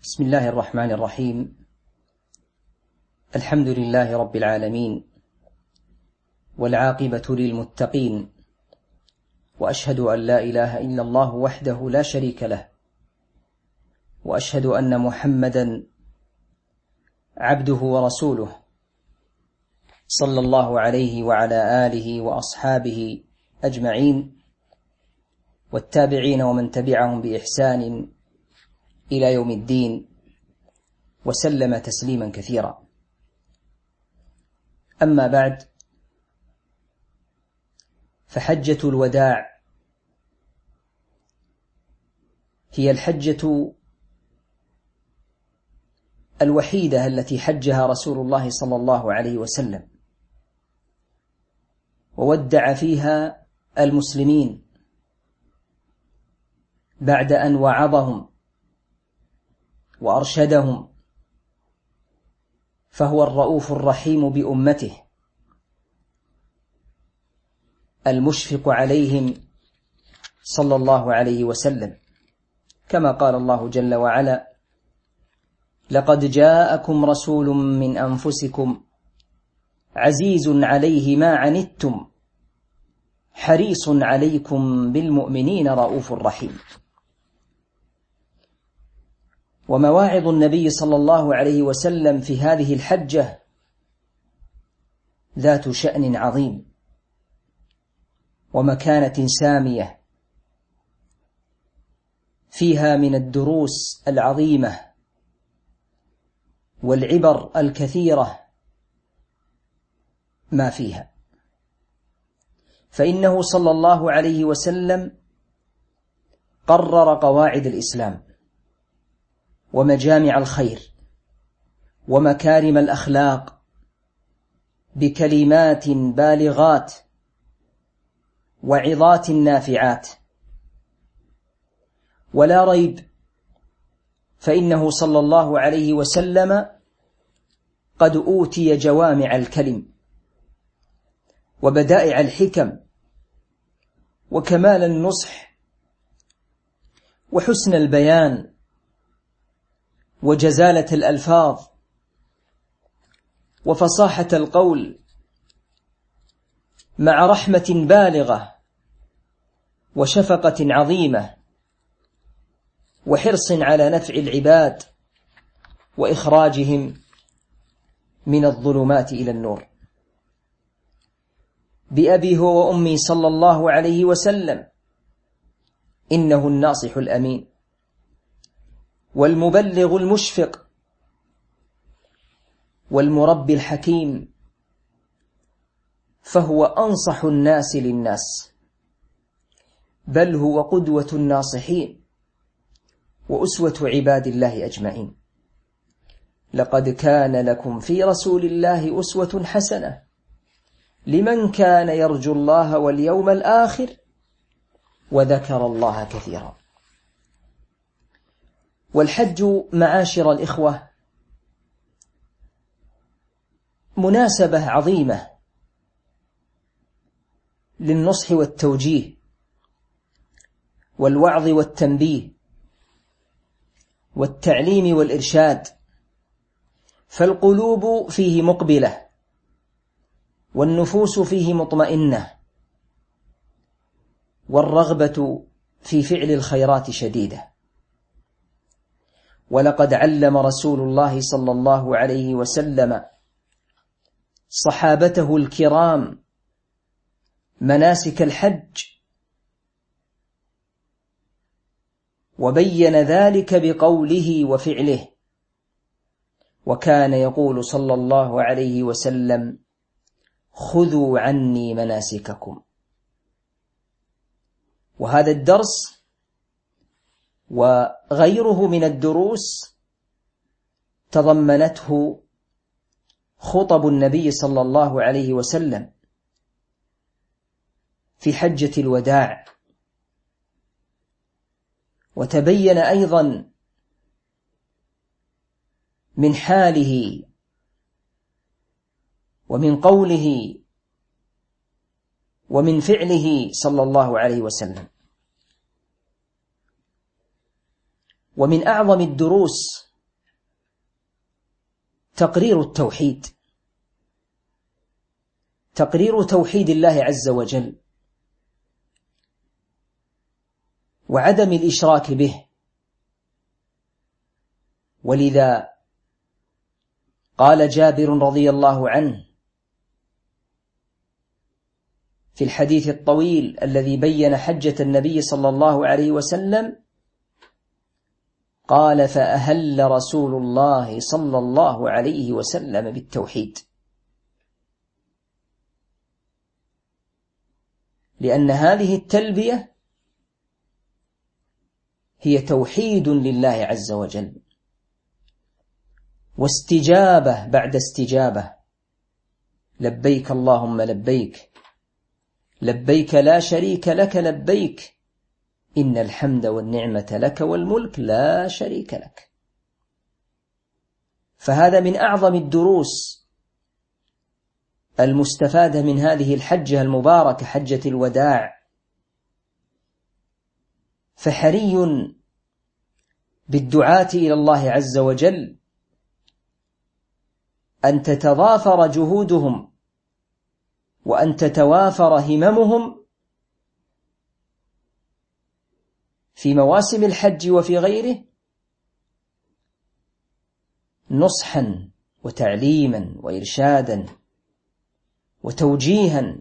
بسم الله الرحمن الرحيم. الحمد لله رب العالمين، والعاقبة للمتقين، وأشهد أن لا إله إلا الله وحده لا شريك له، وأشهد أن محمدا عبده ورسوله، صلى الله عليه وعلى آله وأصحابه أجمعين، والتابعين ومن تبعهم بإحسان إلى يوم الدين، وسلم تسليما كثيرا. أما بعد، فحجة الوداع هي الحجة الوحيدة التي حجها رسول الله صلى الله عليه وسلم، وودع فيها المسلمين بعد أن وعظهم وأرشدهم، فهو الرؤوف الرحيم بأمته، المشفق عليهم صلى الله عليه وسلم، كما قال الله جل وعلا: لقد جاءكم رسول من أنفسكم عزيز عليه ما عنتم حريص عليكم بالمؤمنين رؤوف رحيم. ومواعظ النبي صلى الله عليه وسلم في هذه الحجة ذات شأن عظيم ومكانة سامية، فيها من الدروس العظيمة والعبر الكثيرة ما فيها. فإنه صلى الله عليه وسلم قرر قواعد الإسلام ومجامع الخير ومكارم الأخلاق بكلمات بالغات وعظات نافعات، ولا ريب فإنه صلى الله عليه وسلم قد أوتي جوامع الكلم وبدائع الحكم وكمال النصح وحسن البيان وجزالة الألفاظ وفصاحة القول، مع رحمة بالغة وشفقة عظيمة وحرص على نفع العباد وإخراجهم من الظلمات إلى النور. بأبي هو وأمي صلى الله عليه وسلم، إنه الناصح الأمين والمبلغ المشفق والمربي الحكيم، فهو أنصح الناس للناس، بل هو قدوة الناصحين وأسوة عباد الله أجمعين. لقد كان لكم في رسول الله أسوة حسنة لمن كان يرجو الله واليوم الآخر وذكر الله كثيرا. والحج معاشر الإخوة مناسبة عظيمة للنصح والتوجيه والوعظ والتنبيه والتعليم والإرشاد، فالقلوب فيه مقبلة والنفوس فيه مطمئنة، والرغبة في فعل الخيرات شديدة. ولقد علم رسول الله صلى الله عليه وسلم صحابته الكرام مناسك الحج، وبين ذلك بقوله وفعله، وكان يقول صلى الله عليه وسلم: خذوا عني مناسككم. وهذا الدرس وغيره من الدروس تضمنته خطب النبي صلى الله عليه وسلم في حجة الوداع، وتبين أيضا من حاله ومن قوله ومن فعله صلى الله عليه وسلم. ومن أعظم الدروس تقرير التوحيد، تقرير توحيد الله عز وجل وعدم الإشراك به. ولذا قال جابر رضي الله عنه في الحديث الطويل الذي بين حجة النبي صلى الله عليه وسلم، قال: فأهل رسول الله صلى الله عليه وسلم بالتوحيد، لأن هذه التلبية هي توحيد لله عز وجل واستجابة بعد استجابة. لبيك اللهم لبيك، لبيك لا شريك لك لبيك، إن الحمد والنعمة لك والملك لا شريك لك. فهذا من أعظم الدروس المستفادة من هذه الحجة المباركة، حجة الوداع. فحري بالدعاة إلى الله عز وجل أن تتضافر جهودهم وأن تتوافر هممهم في مواسم الحج وفي غيره، نصحا وتعليما وإرشادا وتوجيها،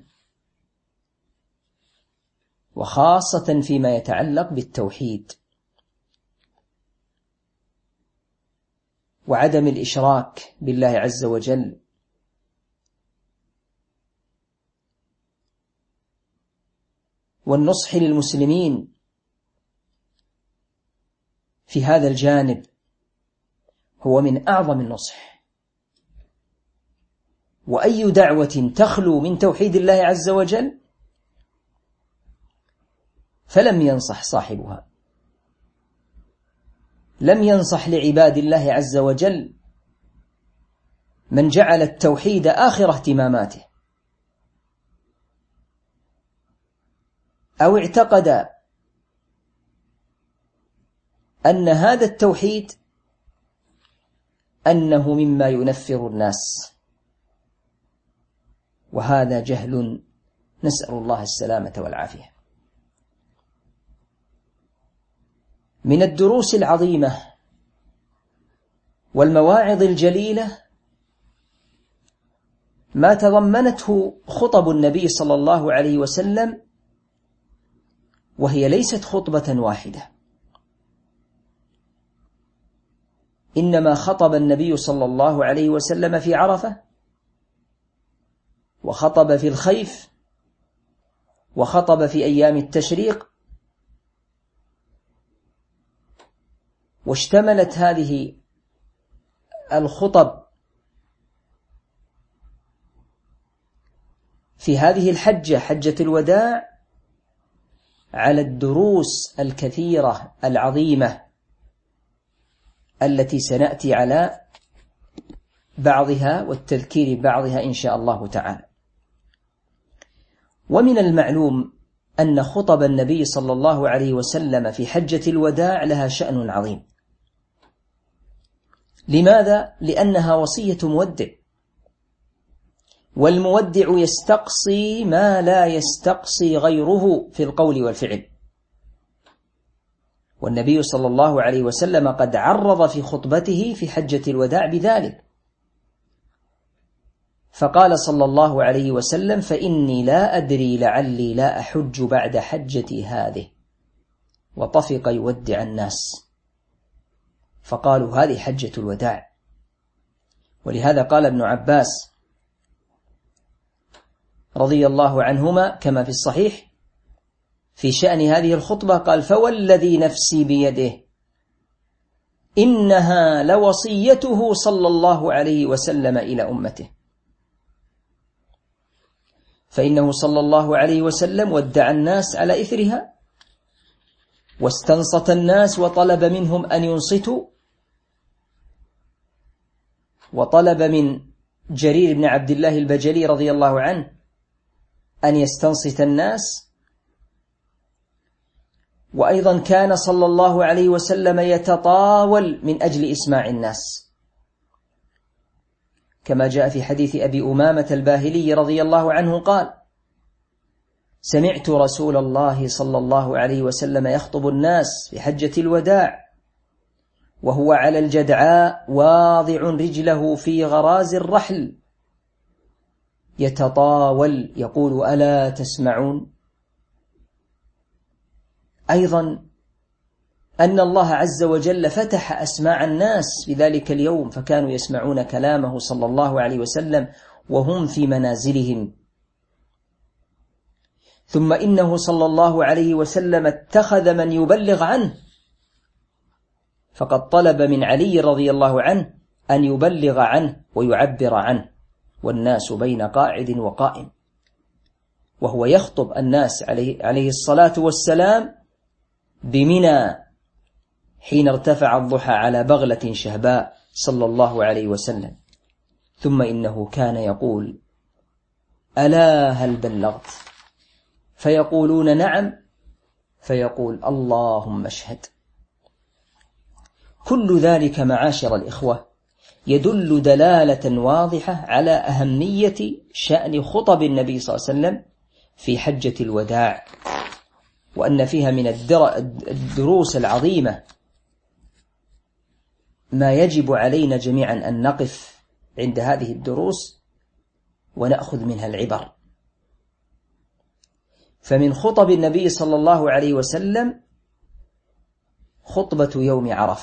وخاصة فيما يتعلق بالتوحيد وعدم الإشراك بالله عز وجل. والنصح للمسلمين في هذا الجانب هو من أعظم النصح. وأي دعوة تخلو من توحيد الله عز وجل فلم ينصح صاحبها، لم ينصح لعباد الله عز وجل من جعل التوحيد آخر اهتماماته، أو اعتقد أن هذا التوحيد أنه مما ينفر الناس، وهذا جهل، نسأل الله السلامة والعافية. من الدروس العظيمة والمواعظ الجليلة ما تضمنته خطب النبي صلى الله عليه وسلم، وهي ليست خطبة واحدة، إنما خطب النبي صلى الله عليه وسلم في عرفة، وخطب في الخيف، وخطب في أيام التشريق. واشتملت هذه الخطب في هذه الحجة، حجة الوداع، على الدروس الكثيرة العظيمة التي سنأتي على بعضها والتذكير بعضها إن شاء الله تعالى. ومن المعلوم أن خطب النبي صلى الله عليه وسلم في حجة الوداع لها شأن عظيم. لماذا؟ لأنها وصية مودع، والمودع يستقصي ما لا يستقصي غيره في القول والفعل. والنبي صلى الله عليه وسلم قد عرض في خطبته في حجة الوداع بذلك، فقال صلى الله عليه وسلم: فإني لا أدري لعلي لا أحج بعد حجتي هذه. وطفق يودع الناس، فقالوا: هذه حجة الوداع. ولهذا قال ابن عباس رضي الله عنهما كما في الصحيح في شأن هذه الخطبة، قال: فوالذي نفسي بيده إنها لوصيته صلى الله عليه وسلم إلى أمته. فإنه صلى الله عليه وسلم ودع الناس على إثرها، واستنصت الناس وطلب منهم أن ينصتوا، وطلب من جرير بن عبد الله البجلي رضي الله عنه أن يستنصت الناس. وأيضا كان صلى الله عليه وسلم يتطاول من أجل إسماع الناس، كما جاء في حديث أبي أمامة الباهلي رضي الله عنه قال: سمعت رسول الله صلى الله عليه وسلم يخطب الناس في حجة الوداع وهو على الجدعاء واضع رجله في غراز الرحل يتطاول يقول: ألا تسمعون؟ أيضا أن الله عز وجل فتح أسماع الناس في ذلك اليوم فكانوا يسمعون كلامه صلى الله عليه وسلم وهم في منازلهم. ثم إنه صلى الله عليه وسلم اتخذ من يبلغ عنه، فقد طلب من علي رضي الله عنه أن يبلغ عنه ويعبر عنه، والناس بين قاعد وقائم، وهو يخطب الناس عليه الصلاة والسلام بمنى حين ارتفع الضحى على بغلة شهباء صلى الله عليه وسلم. ثم إنه كان يقول: ألا هل بلغت؟ فيقولون: نعم. فيقول: اللهم اشهد. كل ذلك معاشر الإخوة يدل دلالة واضحة على أهمية شأن خطب النبي صلى الله عليه وسلم في حجة الوداع، وأن فيها من الدروس العظيمة ما يجب علينا جميعا أن نقف عند هذه الدروس ونأخذ منها العبر. فمن خطب النبي صلى الله عليه وسلم خطبة يوم عرفة،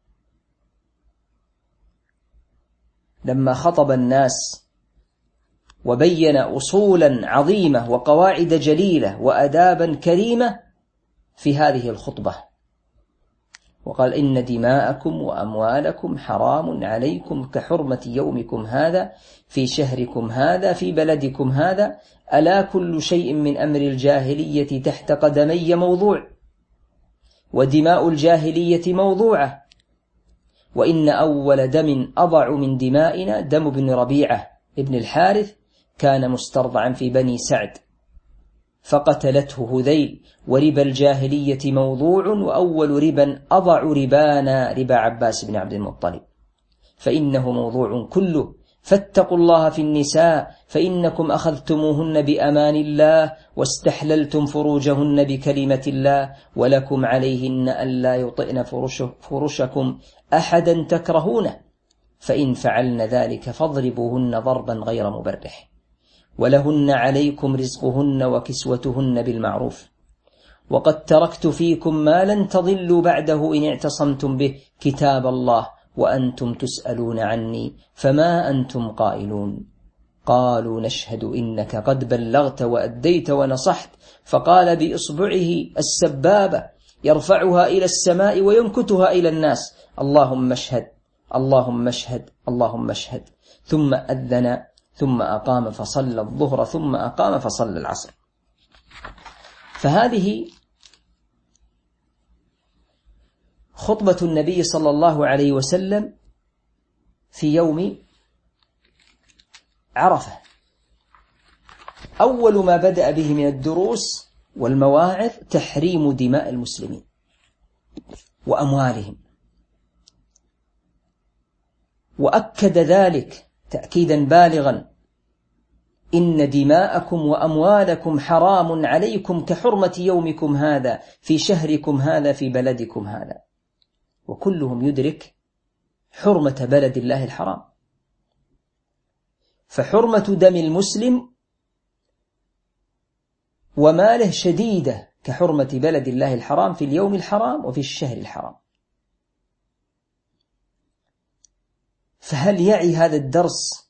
لما خطب الناس وبين أصولا عظيمة وقواعد جليلة وأدابا كريمة في هذه الخطبة، وقال: إن دماءكم وأموالكم حرام عليكم كحرمة يومكم هذا في شهركم هذا في بلدكم هذا، ألا كل شيء من أمر الجاهلية تحت قدمي موضوع، ودماء الجاهلية موضوعة، وإن أول دم أضع من دمائنا دم بن ربيعة ابن الحارث، كان مسترضعا في بني سعد فقتلته هذيل، وربا الجاهلية موضوع، وأول ربا أضع ربانا ربا عباس بن عبد المطلب، فإنه موضوع كله، فاتقوا الله في النساء فإنكم أخذتموهن بأمان الله واستحللتم فروجهن بكلمة الله، ولكم عليهن ألا يطئن فرشكم أحدا تكرهونه، فإن فعلن ذلك فاضربوهن ضربا غير مبرح، ولهن عليكم رزقهن وكسوتهن بالمعروف، وقد تركت فيكم ما لن تضلوا بعده إن اعتصمتم به، كتاب الله، وأنتم تسألون عني فما أنتم قائلون. قالوا: نشهد إنك قد بلغت وأديت ونصحت. فقال بإصبعه السبابة يرفعها إلى السماء وينكتها إلى الناس: اللهم اشهد، اللهم اشهد، اللهم اشهد. ثم أذن، ثم أقام فصلى الظهر، ثم أقام فصلى العصر. فهذه خطبة النبي صلى الله عليه وسلم في يوم عرفة. أول ما بدأ به من الدروس والمواعظ تحريم دماء المسلمين وأموالهم، وأكد ذلك تأكيدا بالغا: إن دماءكم وأموالكم حرام عليكم كحرمة يومكم هذا في شهركم هذا في بلدكم هذا. وكلهم يدرك حرمة بلد الله الحرام، فحرمة دم المسلم وماله شديدة كحرمة بلد الله الحرام في اليوم الحرام وفي الشهر الحرام. فهل يعي هذا الدرس؟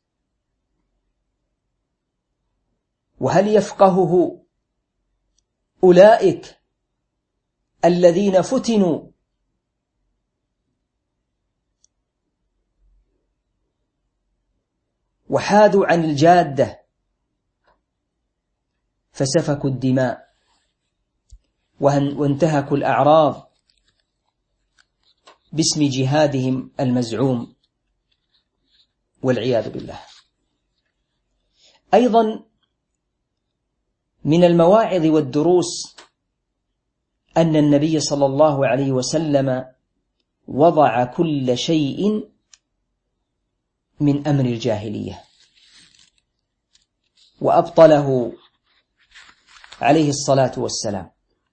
وهل يفقهه أولئك الذين فتنوا وحادوا عن الجادة فسفكوا الدماء وانتهكوا الأعراض باسم جهادهم المزعوم والعياذ بالله؟ أيضا من المواعظ والدروس أن النبي صلى الله عليه وسلم وضع كل شيء من أمر الجاهلية، وأبطله عليه الصلاة والسلام.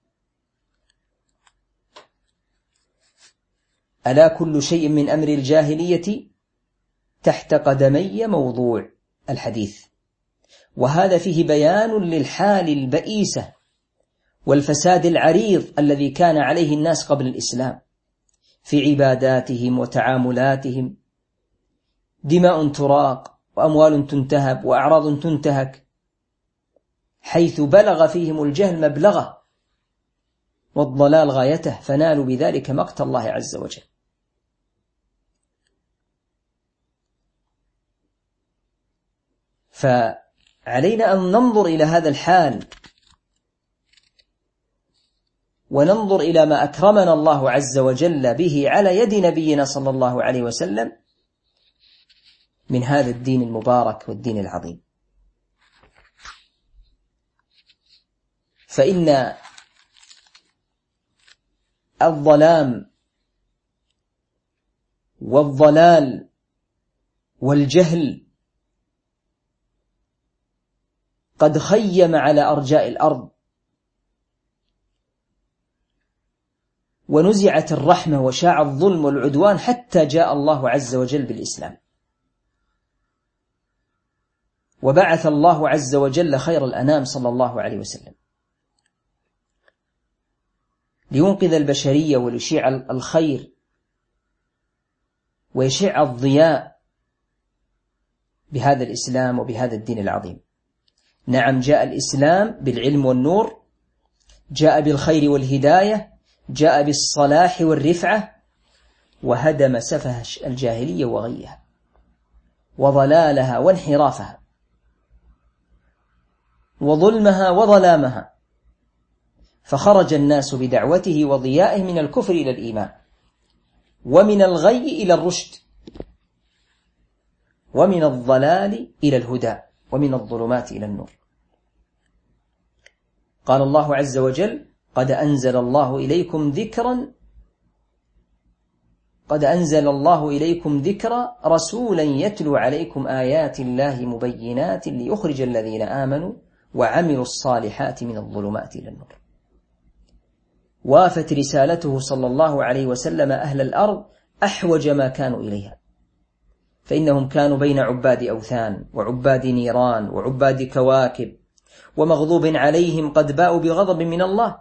ألا كل شيء من أمر الجاهلية تحت قدمي موضوع الحديث. وهذا فيه بيان للحال البئيسة والفساد العريض الذي كان عليه الناس قبل الإسلام في عباداتهم وتعاملاتهم، دماء تراق وأموال تنتهب وأعراض تنتهك، حيث بلغ فيهم الجهل مبلغه والضلال غايته، فنالوا بذلك مقت الله عز وجل. فعلينا أن ننظر إلى هذا الحال، وننظر إلى ما أكرمنا الله عز وجل به على يد نبينا صلى الله عليه وسلم من هذا الدين المبارك والدين العظيم. فإن الظلام والضلال والجهل قد خيم على أرجاء الأرض، ونزعت الرحمة وشاع الظلم والعدوان حتى جاء الله عز وجل بالإسلام، وبعث الله عز وجل خير الأنام صلى الله عليه وسلم لينقذ البشرية وليشيع الخير ويشيع الضياء بهذا الإسلام وبهذا الدين العظيم. نعم، جاء الإسلام بالعلم والنور، جاء بالخير والهداية، جاء بالصلاح والرفعة، وهدم سفه الجاهلية وغيها وضلالها وانحرافها وظلمها وظلامها، فخرج الناس بدعوته وضيائه من الكفر إلى الإيمان، ومن الغي إلى الرشد، ومن الضلال إلى الهدى، ومن الظلمات إلى النور. قال الله عز وجل: قد أنزل الله إليكم ذكرا رسولا يتلو عليكم آيات الله مبينات ليخرج الذين آمنوا وعملوا الصالحات من الظلمات إلى النور. وافت رسالته صلى الله عليه وسلم أهل الأرض أحوج ما كانوا إليها، فإنهم كانوا بين عباد أوثان وعباد نيران وعباد كواكب ومغضوب عليهم قد باءوا بغضب من الله،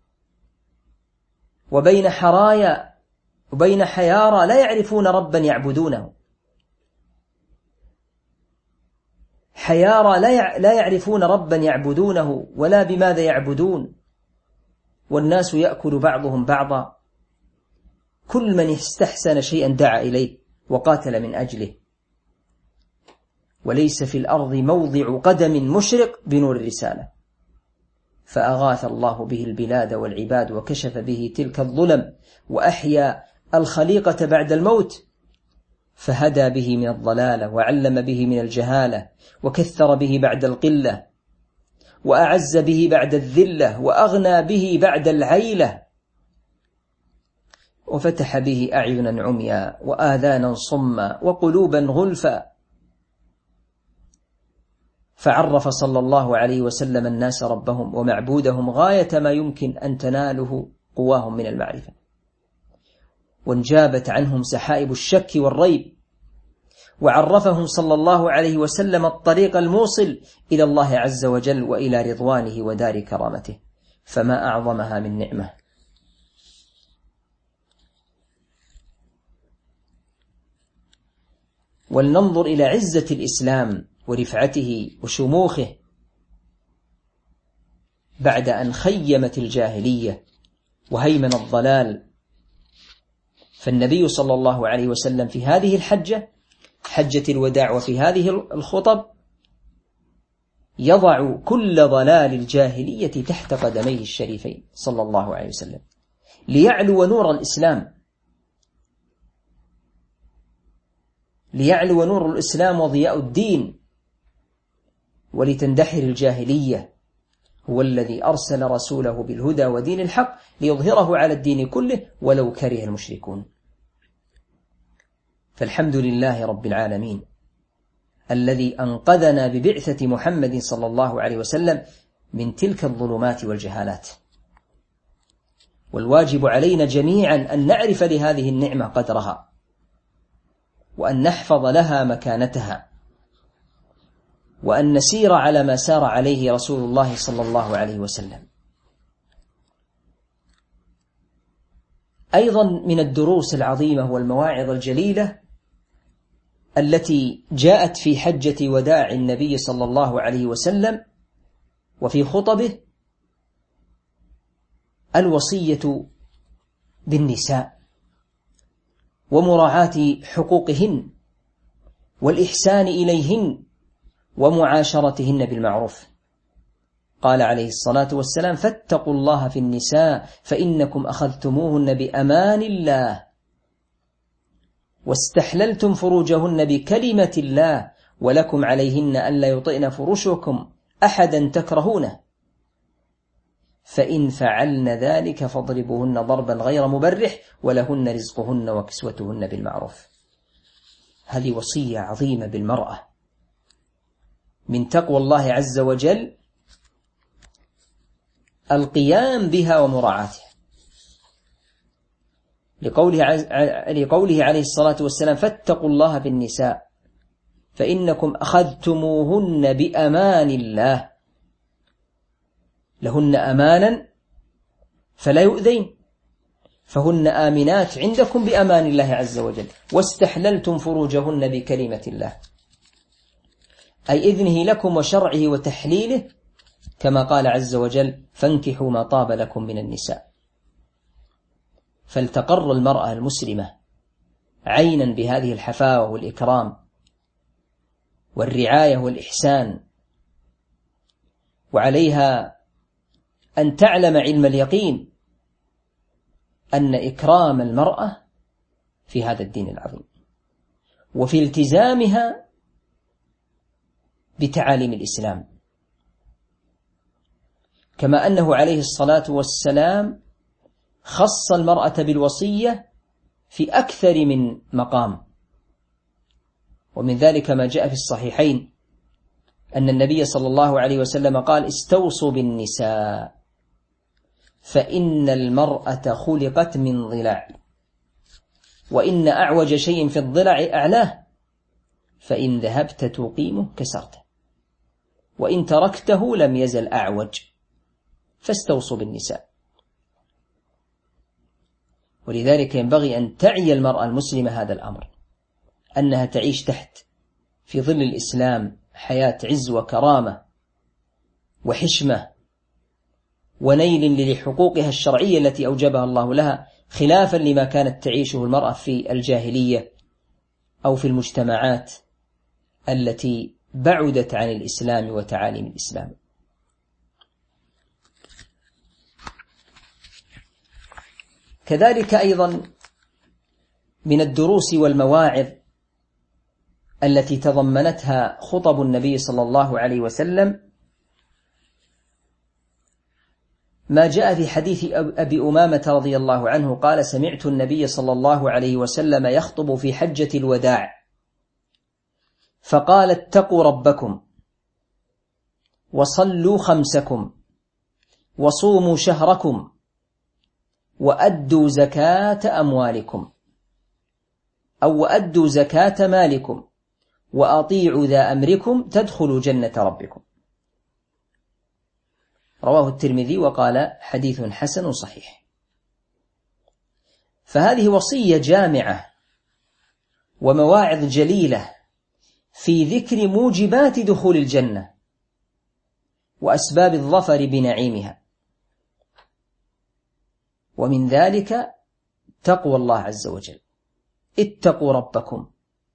وبين حرايا وبين حيارى لا يعرفون ربا يعبدونه، حيارى لا يعرفون ربا يعبدونه ولا بماذا يعبدون، والناس يأكل بعضهم بعضا، كل من استحسن شيئا دعا إليه وقاتل من أجله، وليس في الأرض موضع قدم مشرق بنور الرسالة، فأغاث الله به البلاد والعباد وكشف به تلك الظلم وأحيا الخليقة بعد الموت، فهدى به من الضلالة وعلم به من الجهالة وكثر به بعد القلة وأعز به بعد الذلة وأغنى به بعد العيلة، وفتح به أعينا عميا وآذانا صما وقلوبا غلفا، فعرف صلى الله عليه وسلم الناس ربهم ومعبودهم غاية ما يمكن أن تناله قواهم من المعرفة، وانجابت عنهم سحائب الشك والريب، وعرفهم صلى الله عليه وسلم الطريق الموصل إلى الله عز وجل وإلى رضوانه ودار كرامته، فما أعظمها من نعمة. ولننظر إلى عزة الإسلام ورفعته وشموخه بعد أن خيمت الجاهلية وهيمن الضلال. فالنبي صلى الله عليه وسلم في هذه الحجة، حجة الوداع، وفي هذه الخطب يضع كل ضلال الجاهلية تحت قدميه الشريفين صلى الله عليه وسلم، ليعلو نور الإسلام، ليعلو نور الإسلام وضياء الدين، ولتندحر الجاهلية. هو الذي أرسل رسوله بالهدى ودين الحق ليظهره على الدين كله ولو كره المشركون. فالحمد لله رب العالمين الذي أنقذنا ببعثة محمد صلى الله عليه وسلم من تلك الظلمات والجهالات. والواجب علينا جميعا أن نعرف لهذه النعمة قدرها، وأن نحفظ لها مكانتها، وأن نسير على ما سار عليه رسول الله صلى الله عليه وسلم. أيضا من الدروس العظيمة والمواعظ الجليلة التي جاءت في حجة وداع النبي صلى الله عليه وسلم وفي خطبه الوصية بالنساء ومراعاة حقوقهن والإحسان إليهن ومعاشرتهن بالمعروف. قال عليه الصلاة والسلام: فاتقوا الله في النساء فإنكم أخذتموهن بأمان الله واستحللتم فروجهن بكلمة الله ولكم عليهن ألا يطئن فرشكم أحدا تكرهونه، فإن فعلن ذلك فاضربوهن ضربا غير مبرح ولهن رزقهن وكسوتهن بالمعروف. هذه وصية عظيمة بالمرأة. من تقوى الله عز وجل القيام بها ومراعاتها، لقوله عليه الصلاة والسلام: فاتقوا الله بالنساء فإنكم أخذتموهن بأمان الله، لهن أمانا فلا يؤذين، فهن آمنات عندكم بأمان الله عز وجل، واستحللتم فروجهن بكلمة الله، أي إذنه لكم وشرعه وتحليله، كما قال عز وجل: فانكحوا ما طاب لكم من النساء. فلتقر المرأة المسلمة عينا بهذه الحفاوة والإكرام والرعاية والإحسان، وعليها أن تعلم علم اليقين أن إكرام المرأة في هذا الدين العظيم وفي التزامها بتعاليم الإسلام، كما أنه عليه الصلاة والسلام خص المرأة بالوصية في أكثر من مقام. ومن ذلك ما جاء في الصحيحين أن النبي صلى الله عليه وسلم قال: استوصوا بالنساء فإن المرأة خلقت من ضلع، وإن أعوج شيء في الضلع أعلاه، فإن ذهبت تقيمه كسرته، وإن تركته لم يزل أعوج، فاستوصوا بالنساء. ولذلك ينبغي أن تعي المرأة المسلمة هذا الأمر، أنها تعيش في ظل الإسلام حياة عز وكرامة وحشمة ونيل لحقوقها الشرعية التي أوجبها الله لها، خلافا لما كانت تعيشه المرأة في الجاهلية أو في المجتمعات التي بعدت عن الإسلام وتعاليم الإسلام. كذلك أيضا من الدروس والمواعظ التي تضمنتها خطب النبي صلى الله عليه وسلم ما جاء في حديث أبي أمامة رضي الله عنه قال: سمعت النبي صلى الله عليه وسلم يخطب في حجة الوداع فقال: اتقوا ربكم وصلوا خمسكم وصوموا شهركم وأدوا زكاة أموالكم، أو وأدوا زكاة مالكم، وأطيعوا ذا أمركم تدخلوا جنة ربكم. رواه الترمذي وقال: حديث حسن صحيح. فهذه وصية جامعة ومواعظ جليلة في ذكر موجبات دخول الجنة وأسباب الظفر بنعيمها، ومن ذلك تقوى الله عز وجل. اتقوا ربكم،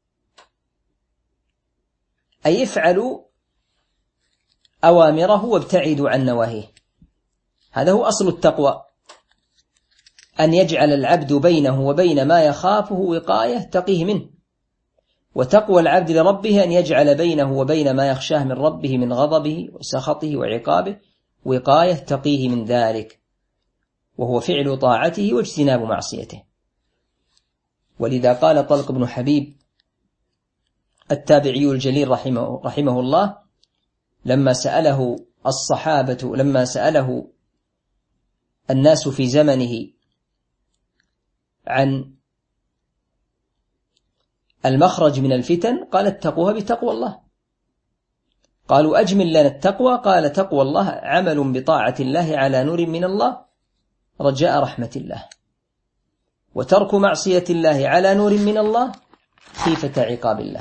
أي افعلوا أوامره وابتعدوا عن نواهيه. هذا هو أصل التقوى، أن يجعل العبد بينه وبين ما يخافه وقاية تقيه منه. وتقوى العبد لربه أن يجعل بينه وبين ما يخشاه من ربه من غضبه وسخطه وعقابه وقاية تقيه من ذلك، وهو فعل طاعته واجتناب معصيته. ولذا قال طلق بن حبيب التابعي الجليل رحمه الله لما سأله الناس في زمنه عن المخرج من الفتن قال اتقوها بتقوى الله. قالوا أجمل لنا التقوى، قال تقوى الله عمل بطاعة الله على نور من الله رجاء رحمة الله، وترك معصية الله على نور من الله خيفة عقاب الله.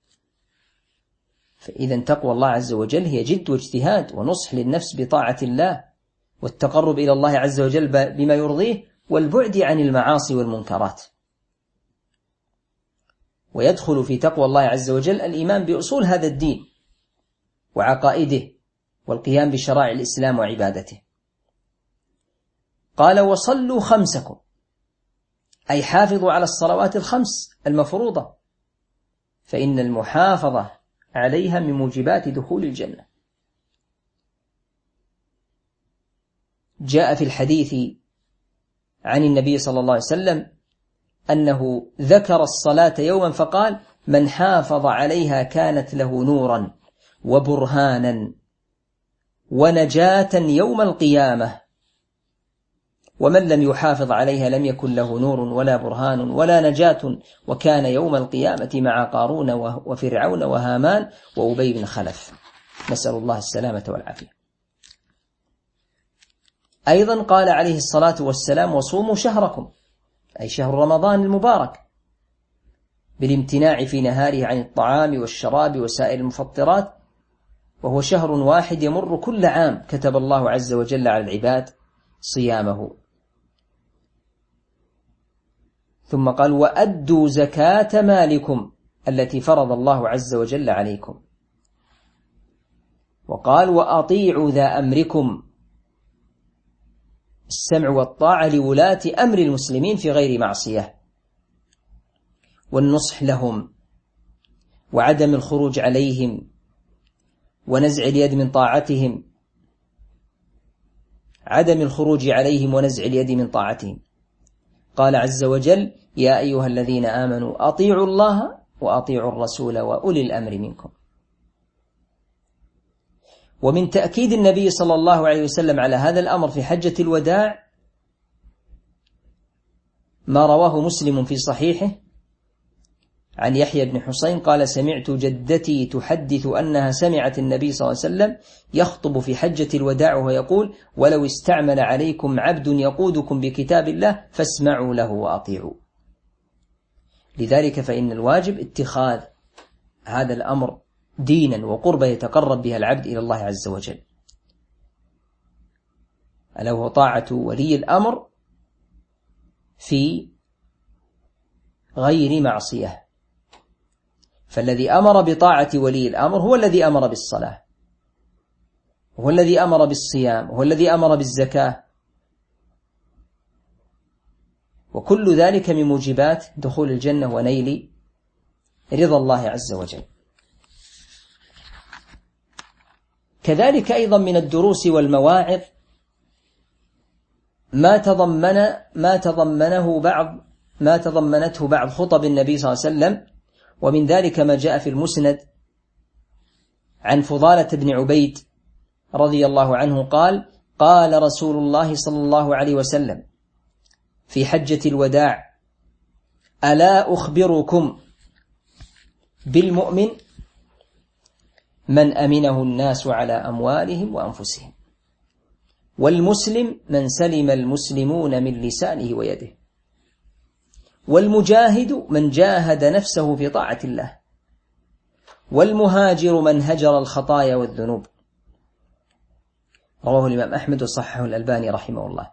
فإذا تقوى الله عز وجل هي جد واجتهاد ونصح للنفس بطاعة الله والتقرب إلى الله عز وجل بما يرضيه والبعد عن المعاصي والمنكرات. ويدخل في تقوى الله عز وجل الإيمان بأصول هذا الدين وعقائده والقيام بشرائع الإسلام وعبادته. قال وصلوا خمسكم، أي حافظوا على الصلوات الخمس المفروضة، فإن المحافظة عليها من موجبات دخول الجنة. جاء في الحديث عن النبي صلى الله عليه وسلم أنه ذكر الصلاة يوما فقال من حافظ عليها كانت له نورا وبرهانا ونجاة يوم القيامة، ومن لم يحافظ عليها لم يكن له نور ولا برهان ولا نجاة، وكان يوم القيامة مع قارون وفرعون وهامان وأبي بن خلف، نسأل الله السلامة والعافية. أيضا قال عليه الصلاة والسلام وصوموا شهركم، أي شهر رمضان المبارك، بالامتناع في نهاره عن الطعام والشراب وسائر المفطرات، وهو شهر واحد يمر كل عام كتب الله عز وجل على العباد صيامه. ثم قال وأدوا زكاة مالكم التي فرض الله عز وجل عليكم. وقال وأطيعوا ذا أمركم، السمع والطاعة لولاة أمر المسلمين في غير معصية، والنصح لهم وعدم الخروج عليهم ونزع اليد من طاعتهم، عدم الخروج عليهم ونزع اليد من طاعتهم. قال عز وجل يا أيها الذين آمنوا أطيعوا الله وأطيعوا الرسول وأولي الأمر منكم. ومن تأكيد النبي صلى الله عليه وسلم على هذا الأمر في حجة الوداع ما رواه مسلم في صحيحه عن يحيى بن حسين قال سمعت جدتي تحدث أنها سمعت النبي صلى الله عليه وسلم يخطب في حجة الوداع ويقول ولو استعمل عليكم عبد يقودكم بكتاب الله فاسمعوا له وأطيعوا. لذلك فإن الواجب اتخاذ هذا الأمر دينا وقربة يتقرب بها العبد إلى الله عز وجل، ألا وهو طاعة ولي الأمر في غير معصية. فالذي أمر بطاعة ولي الأمر هو الذي أمر بالصلاة، هو الذي أمر بالصيام، هو الذي أمر بالزكاة، وكل ذلك من موجبات دخول الجنة ونيل رضا الله عز وجل. كذلك أيضا من الدروس والمواعظ ما تضمنته بعض خطب النبي صلى الله عليه وسلم، ومن ذلك ما جاء في المسند عن فضالة بن عبيد رضي الله عنه قال قال رسول الله صلى الله عليه وسلم في حجة الوداع ألا أخبركم بالمؤمن من أمنه الناس على أموالهم وأنفسهم، والمسلم من سلم المسلمون من لسانه ويده، والمجاهد من جاهد نفسه في طاعة الله، والمهاجر من هجر الخطايا والذنوب. رواه الإمام أحمد وصححه الألباني رحمه الله.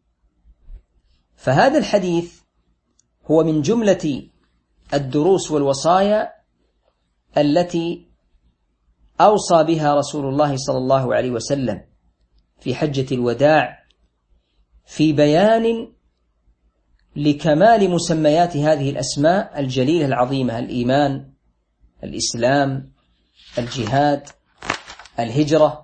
فهذا الحديث هو من جملة الدروس والوصايا التي أوصى بها رسول الله صلى الله عليه وسلم في حجة الوداع في بيان لكمال مسميات هذه الأسماء الجليلة العظيمة: الإيمان، الإسلام، الجهاد، الهجرة.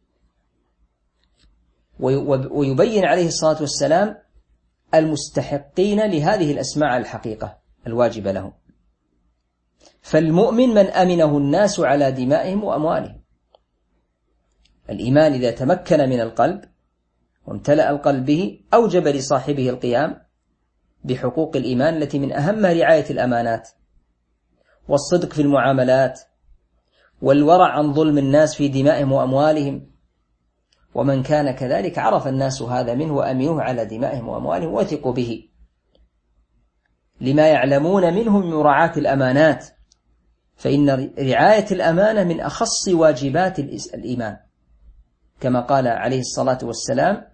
ويبين عليه الصلاة والسلام المستحقين لهذه الأسماء الحقيقة الواجبة لهم. فالمؤمن من أمنه الناس على دمائهم وأموالهم. الإيمان إذا تمكن من القلب وامتلأ القلب به أوجب لصاحبه القيام بحقوق الإيمان التي من أهم رعاية الأمانات والصدق في المعاملات والورع عن ظلم الناس في دمائهم وأموالهم. ومن كان كذلك عرف الناس هذا منه وأمنوه على دمائهم وأموالهم وثقوا به لما يعلمون منه من مراعاة الأمانات، فإن رعاية الأمانة من أخص واجبات الإيمان، كما قال عليه الصلاة والسلام: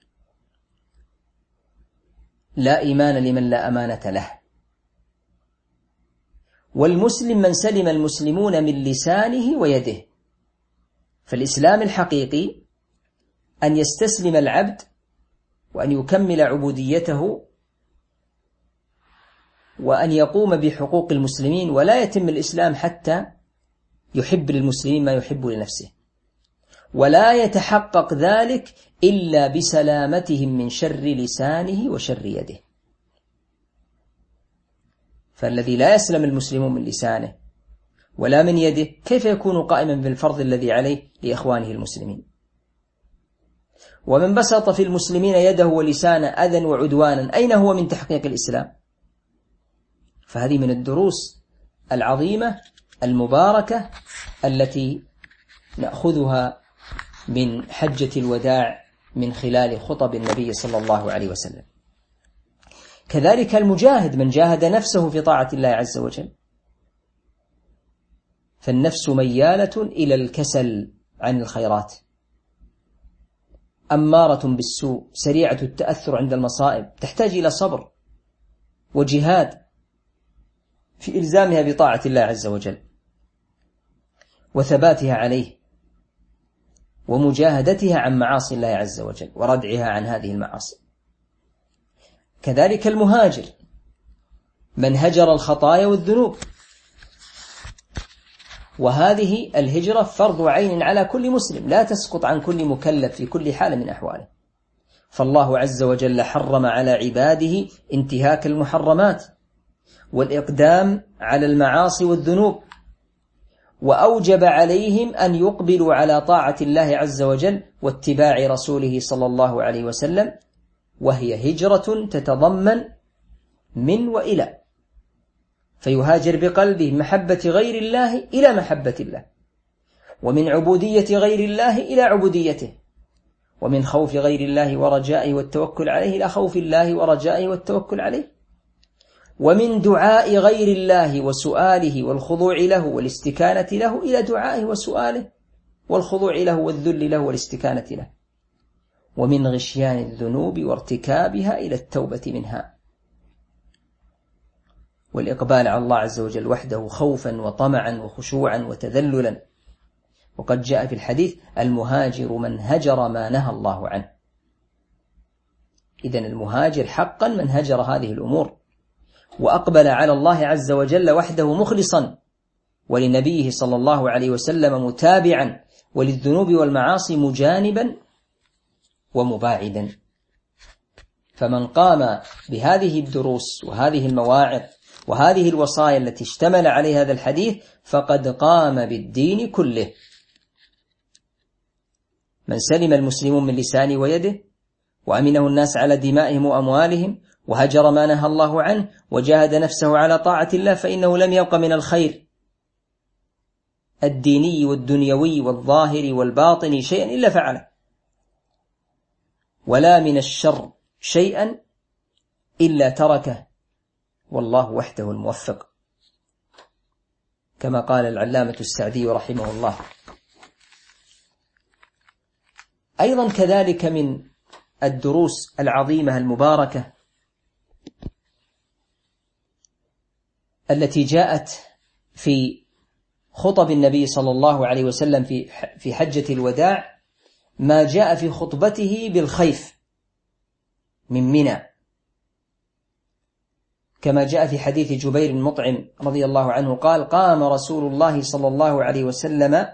لا إيمان لمن لا أمانة له. والمسلم من سلم المسلمون من لسانه ويده. فالإسلام الحقيقي أن يستسلم العبد وأن يكمل عبوديته وأن يقوم بحقوق المسلمين، ولا يتم الإسلام حتى يحب للمسلمين ما يحب لنفسه، ولا يتحقق ذلك إلا بسلامتهم من شر لسانه وشر يده. فالذي لا يسلم المسلمون من لسانه ولا من يده كيف يكون قائما بالفرض الذي عليه لإخوانه المسلمين؟ ومن بسط في المسلمين يده ولسانه أذى وعدوانا أين هو من تحقيق الإسلام؟ فهذه من الدروس العظيمة المباركة التي نأخذها من حجة الوداع من خلال خطب النبي صلى الله عليه وسلم. كذلك المجاهد من جاهد نفسه في طاعة الله عز وجل، فالنفس ميالة إلى الكسل عن الخيرات، أمارة بالسوء، سريعة التأثر عند المصائب، تحتاج إلى صبر وجهاد في إلزامها بطاعة الله عز وجل وثباتها عليه ومجاهدتها عن معاصي الله عز وجل وردعها عن هذه المعاصي. كذلك المهاجر من هجر الخطايا والذنوب، وهذه الهجرة فرض عين على كل مسلم، لا تسقط عن كل مكلف في كل حال من أحواله. فالله عز وجل حرم على عباده انتهاك المحرمات والإقدام على المعاصي والذنوب، وأوجب عليهم أن يقبلوا على طاعة الله عز وجل واتباع رسوله صلى الله عليه وسلم، وهي هجرة تتضمن من وإلى، فيهاجر بقلبه محبة غير الله إلى محبة الله، ومن عبودية غير الله إلى عبوديته، ومن خوف غير الله ورجائه والتوكل عليه إلى خوف الله ورجائه والتوكل عليه، ومن دعاء غير الله وسؤاله والخضوع له والاستكانة له إلى دعائه وسؤاله والخضوع له والذل له والاستكانة له، ومن غشيان الذنوب وارتكابها إلى التوبة منها والإقبال على الله عز وجل وحده خوفا وطمعا وخشوعا وتذللا. وقد جاء في الحديث: المهاجر من هجر ما نهى الله عنه. إذن المهاجر حقا من هجر هذه الأمور وأقبل على الله عز وجل وحده مخلصا، ولنبيه صلى الله عليه وسلم متابعا، وللذنوب والمعاصي مجانبا ومباعدا. فمن قام بهذه الدروس وهذه المواعظ وهذه الوصايا التي اشتمل عليها هذا الحديث فقد قام بالدين كله. من سلم المسلمون من لسانه ويده، وأمنه الناس على دمائهم وأموالهم، وهجر ما نهى الله عنه، وجاهد نفسه على طاعة الله، فإنه لم يبق من الخير الديني والدنيوي والظاهر والباطني شيئا إلا فعله، ولا من الشر شيئا إلا تركه، والله وحده الموفق، كما قال العلامة السعدي رحمه الله. أيضا كذلك من الدروس العظيمة المباركة التي جاءت في خطب النبي صلى الله عليه وسلم في حجة الوداع ما جاء في خطبته بالخيف من منى، كما جاء في حديث جبير المطعم رضي الله عنه قال: قام رسول الله صلى الله عليه وسلم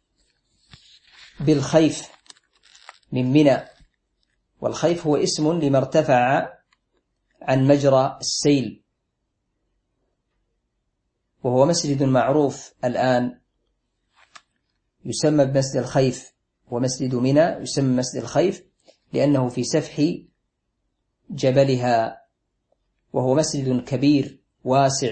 بالخيف من منى. والخيف هو اسم لما ارتفع عن مجرى السيل، وهو مسجد معروف الآن يسمى بمسجد الخيف، ومسجد منى يسمى مسجد الخيف لأنه في سفح جبلها، وهو مسجد كبير واسع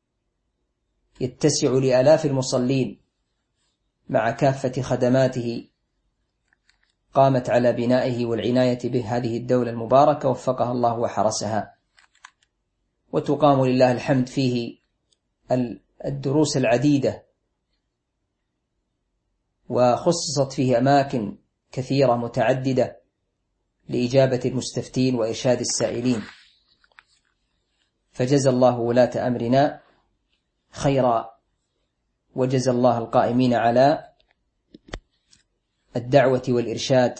يتسع لآلاف المصلين مع كافة خدماته قامت على بنائه والعناية به هذه الدولة المباركة وفقها الله وحرسها. وتقام لله الحمد فيه الدروس العديدة، وخصصت فيه أماكن كثيرة متعددة لإجابة المستفتين وإرشاد السائلين، فجزى الله ولاة أمرنا خيرا، وجزى الله القائمين على الدعوة والإرشاد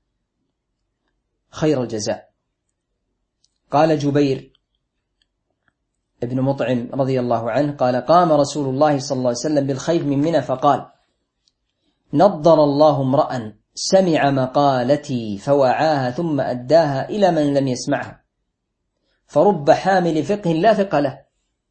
خير الجزاء. قال جبير ابن مطعم رضي الله عنه قال: قام رسول الله صلى الله عليه وسلم بالخيف من منى فقال: نضر الله امرأ سمع مقالتي فوعاها ثم أداها إلى من لم يسمعها، فرب حامل فقه لا فقه له،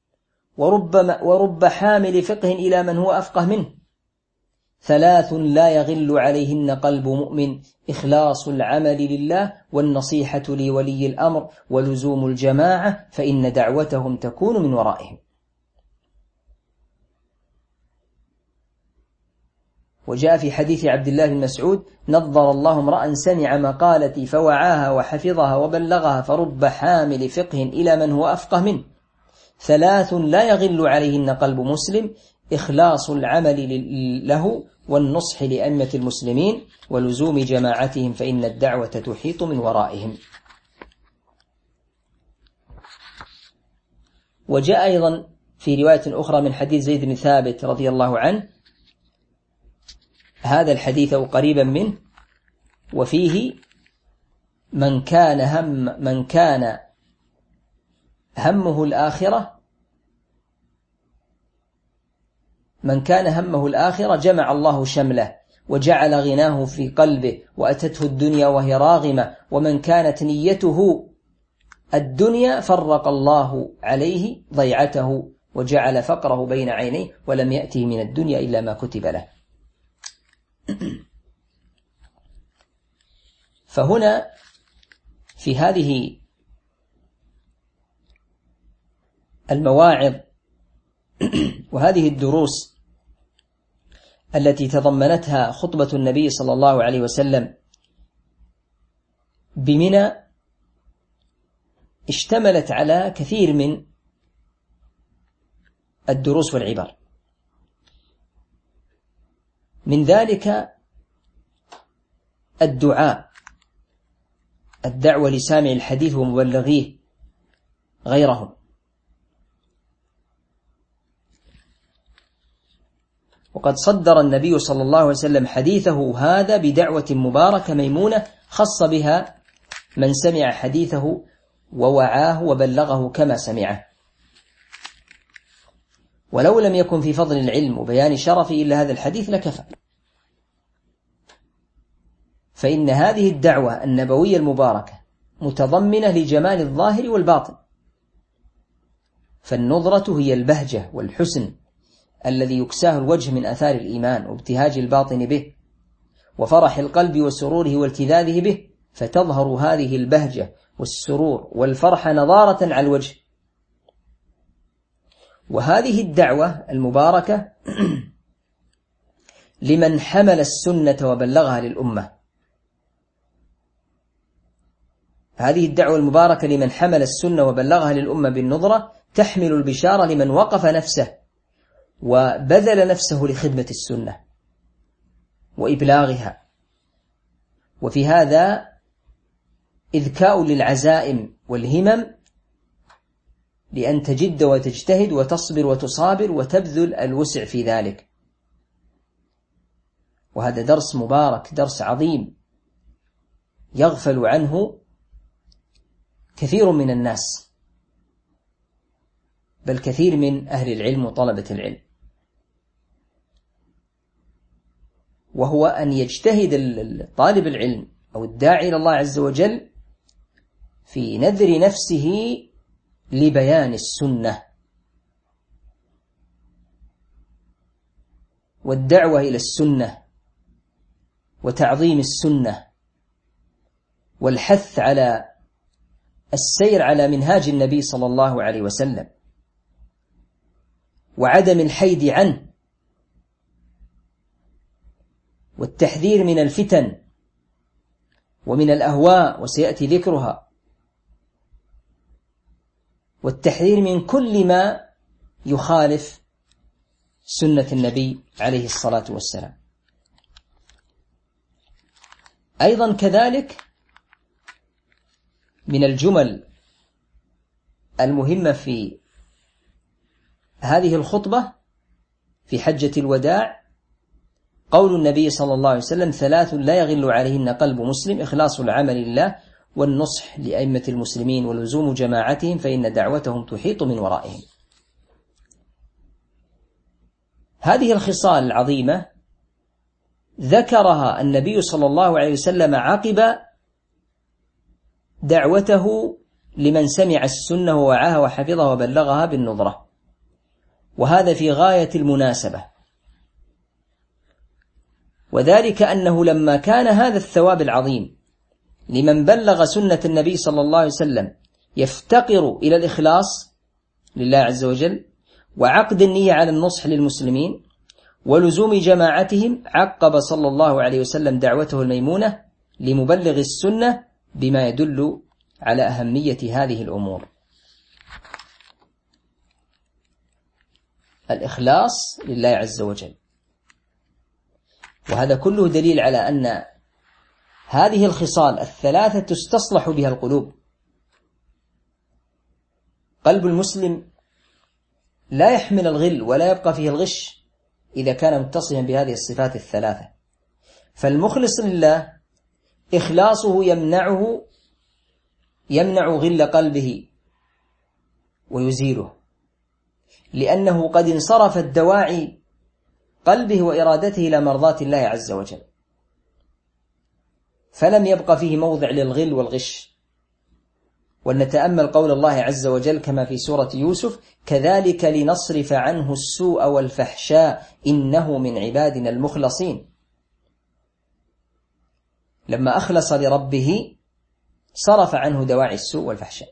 ورب حامل فقه إلى من هو أفقه منه، ثلاث لا يغل عليهن قلب مؤمن: إخلاص العمل لله، والنصيحة لولي الأمر، ولزوم الجماعة، فإن دعوتهم تكون من ورائهم. وجاء في حديث عبد الله بن مسعود: نضر الله امرأ سمع مقالتي فوعاها وحفظها وبلغها، فرب حامل فقه إلى من هو أفقه منه، ثلاث لا يغل عليهن قلب مسلم: إخلاص العمل له، والنصح لأئمة المسلمين، ولزوم جماعتهم، فإن الدعوة تحيط من ورائهم. وجاء أيضا في رواية أخرى من حديث زيد بن ثابت رضي الله عنه هذا الحديث قريبا منه، وفيه: من كان همه الآخرة جمع الله شمله وجعل غناه في قلبه، وأتته الدنيا وهي راغمة، ومن كانت نيته الدنيا فرق الله عليه ضيعته وجعل فقره بين عينيه، ولم يأته من الدنيا إلا ما كتب له. فهنا في هذه المواعظ وهذه الدروس التي تضمنتها خطبة النبي صلى الله عليه وسلم بمنى اشتملت على كثير من الدروس والعبر، من ذلك الدعوة لسامع الحديث ومبلغيه غيرهم، وقد صدر النبي صلى الله عليه وسلم حديثه هذا بدعوة مباركة ميمونة خص بها من سمع حديثه ووعاه وبلغه كما سمعه. ولو لم يكن في فضل العلم وبيان شرفه إلا هذا الحديث لكفى، فإن هذه الدعوة النبوية المباركة متضمنة لجمال الظاهر والباطن، فالنظرة هي البهجة والحسن الذي يكساه الوجه من آثار الإيمان وابتهاج الباطن به، وفرح القلب وسروره والتذاذه به، فتظهر هذه البهجة والسرور والفرح نضارة على الوجه. وهذه الدعوة المباركة لمن حمل السنة وبلغها للأمة، هذه الدعوة المباركة لمن حمل السنة وبلغها للأمة بالنظرة تحمل البشارة لمن وقف نفسه وبذل نفسه لخدمة السنة وإبلاغها. وفي هذا إذكاء للعزائم والهمم لأن تجد وتجتهد وتصبر وتصابر وتبذل الوسع في ذلك. وهذا درس مبارك، درس عظيم يغفل عنه كثير من الناس، بل كثير من أهل العلم وطلبة العلم، وهو أن يجتهد طالب العلم أو الداعي إلى الله عز وجل في نذر نفسه لبيان السنة والدعوة إلى السنة وتعظيم السنة والحث على السير على منهاج النبي صلى الله عليه وسلم وعدم الحيد عنه والتحذير من الفتن ومن الأهواء وسيأتي ذكرها، والتحذير من كل ما يخالف سنة النبي عليه الصلاة والسلام. أيضا كذلك من الجمل المهمة في هذه الخطبة في حجة الوداع قول النبي صلى الله عليه وسلم: 3 لا يغل عليهن قلب مسلم: إخلاص العمل لله، والنصح لأئمة المسلمين، ولزوم جماعتهم، فإن دعوتهم تحيط من ورائهم. هذه الخصال العظيمة ذكرها النبي صلى الله عليه وسلم عقب دعوته لمن سمع السنة ووعاها وحفظها وبلغها بالنظرة، وهذا في غاية المناسبة، وذلك أنه لما كان هذا الثواب العظيم لمن بلغ سنة النبي صلى الله عليه وسلم يفتقر إلى الإخلاص لله عز وجل وعقد النية على النصح للمسلمين ولزوم جماعتهم، عقب صلى الله عليه وسلم دعوته الميمونة لمبلغ السنة بما يدل على أهمية هذه الأمور: الإخلاص لله عز وجل. وهذا كله دليل على أن هذه الخصال 3 تستصلح بها القلوب. قلب المسلم لا يحمل الغل ولا يبقى فيه الغش إذا كان متصلا بهذه الصفات 3. فالمخلص لله إخلاصه يمنع غل قلبه ويزيله، لأنه قد انصرفت دواعي قلبه وإرادته إلى مرضاة الله عز وجل، فلم يبقى فيه موضع للغل والغش. ولنتأمل قول الله عز وجل كما في سورة يوسف: كذلك لنصرف عنه السوء والفحشاء إنه من عبادنا المخلصين. لما أخلص لربه صرف عنه دواعي السوء والفحشاء.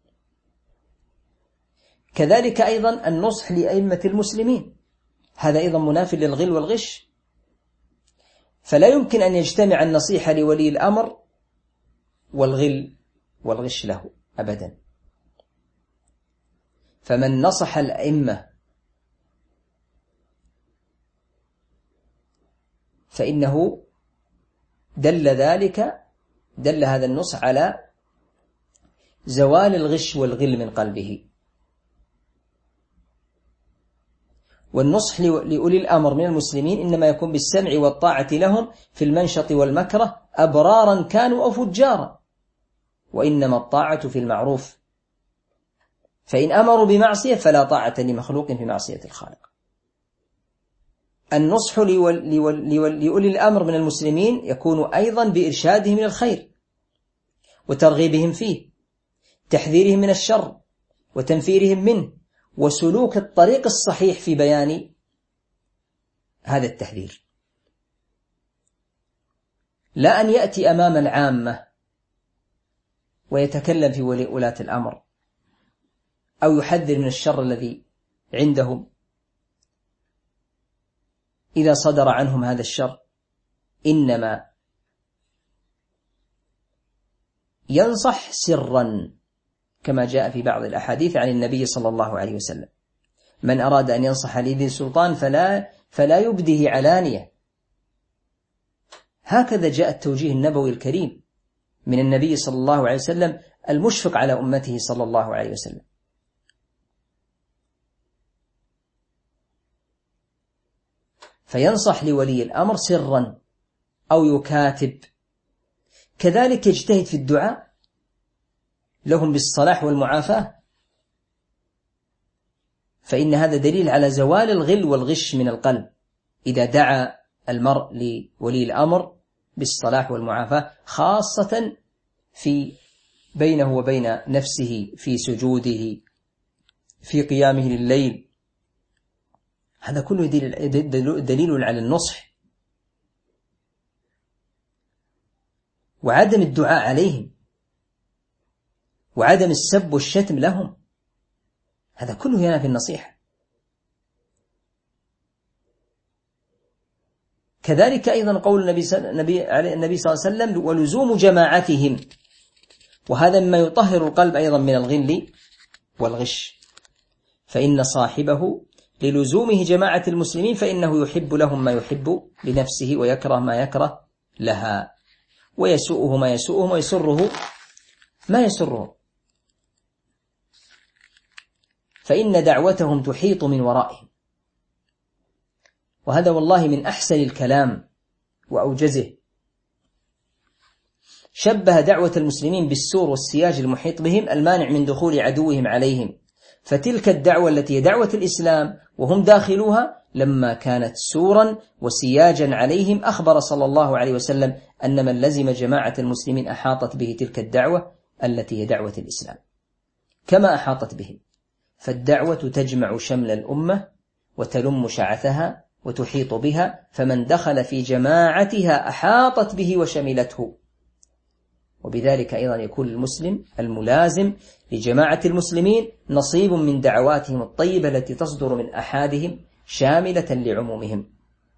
كذلك أيضا النصح لأئمة المسلمين، هذا أيضا مناف للغل والغش، فلا يمكن أن يجتمع النصيحة لولي الأمر والغل والغش له أبدا. فمن نصح الأئمة فإنه دل هذا النصح على زوال الغش والغل من قلبه. والنصح لأولي الأمر من المسلمين إنما يكون بالسمع والطاعة لهم في المنشط والمكره، أبرارا كانوا أو فجارا، وإنما الطاعة في المعروف، فإن أمروا بمعصية فلا طاعة لمخلوق في معصية الخالق. النصح لأولي الأمر من المسلمين يكون أيضا بإرشادهم إلى الخير وترغيبهم فيه، تحذيرهم من الشر وتنفيرهم منه، وسلوك الطريق الصحيح في بيان هذا التحذير، لا أن يأتي أمام العامة ويتكلم في ولاة الأمر أو يحذر من الشر الذي عندهم إذا صدر عنهم هذا الشر، إنما ينصح سرا كما جاء في بعض الأحاديث عن النبي صلى الله عليه وسلم: من أراد أن ينصح لذي السلطان فلا يبده علانية. هكذا جاء التوجيه النبوي الكريم من النبي صلى الله عليه وسلم المشفق على أمته صلى الله عليه وسلم. فينصح لولي الأمر سرا أو يكاتب، كذلك يجتهد في الدعاء لهم بالصلاح والمعافاة، فإن هذا دليل على زوال الغل والغش من القلب إذا دعا المرء لولي الأمر بالصلاح والمعافاة، خاصة في بينه وبين نفسه، في سجوده، في قيامه لليل. هذا كله دليل على النصح وعدم الدعاء عليهم وعدم السب والشتم لهم، هذا كله ينافي النصيحة. كذلك أيضا قول النبي صلى الله عليه وسلم ولزوم جماعتهم، وهذا مما يطهر القلب أيضا من الغل والغش، فإن صاحبه للزومه جماعة المسلمين فإنه يحب لهم ما يحب لنفسه ويكره ما يكره لها، ويسوءه ما يسوءهم ويسره ما يسرهم، فإن دعوتهم تحيط من ورائهم. وهذا والله من أحسن الكلام وأوجزه. شبه دعوة المسلمين بالسور والسياج المحيط بهم المانع من دخول عدوهم عليهم، فتلك الدعوة التي هي دعوة الإسلام وهم داخلوها لما كانت سورا وسياجا عليهم، أخبر صلى الله عليه وسلم أن من لزم جماعة المسلمين أحاطت به تلك الدعوة التي هي دعوة الإسلام كما أحاطت بهم. فالدعوة تجمع شمل الأمة وتلم شعثها وتحيط بها، فمن دخل في جماعتها أحاطت به وشملته. وبذلك أيضا يكون المسلم الملازم لجماعة المسلمين نصيب من دعواتهم الطيبة التي تصدر من أحادهم شاملة لعمومهم.